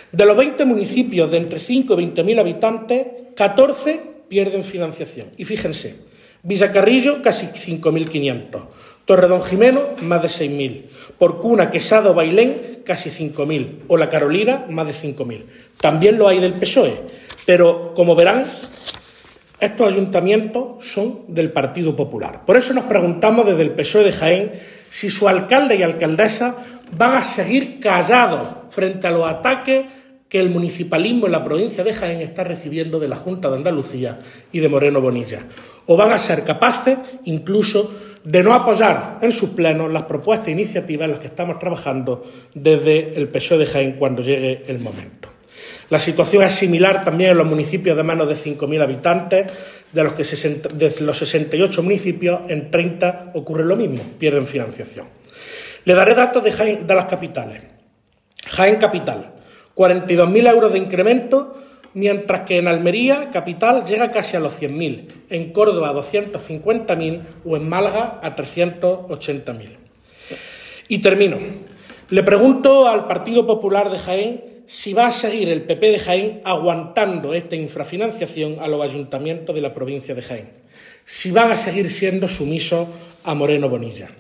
De los 20 municipios de entre 5 y 20.000 habitantes, 14 pierden financiación. Y fíjense, Villacarrillo casi 5.500, Torredonjimeno más de 6.000, Porcuna, Quesada o Bailén casi 5.000 o La Carolina más de 5.000. También lo hay del PSOE, pero como verán, estos ayuntamientos son del Partido Popular. Por eso nos preguntamos desde el PSOE de Jaén si su alcalde y alcaldesa van a seguir callados frente a los ataques que el municipalismo en la provincia de Jaén está recibiendo de la Junta de Andalucía y de Moreno Bonilla, o van a ser capaces incluso de no apoyar en sus plenos las propuestas e iniciativas en las que estamos trabajando desde el PSOE de Jaén cuando llegue el momento. La situación es similar también en los municipios de menos de 5.000 habitantes, de los 68 municipios, en 30 ocurre lo mismo, pierden financiación. Le daré datos de Jaén, de las capitales. Jaén capital, 42.000 euros de incremento, mientras que en Almería, capital, llega casi a los 100.000, en Córdoba a 250.000 o en Málaga a 380.000. Y termino. Le pregunto al Partido Popular de Jaén si va a seguir el PP de Jaén aguantando esta infrafinanciación a los ayuntamientos de la provincia de Jaén, si van a seguir siendo sumisos a Moreno Bonilla.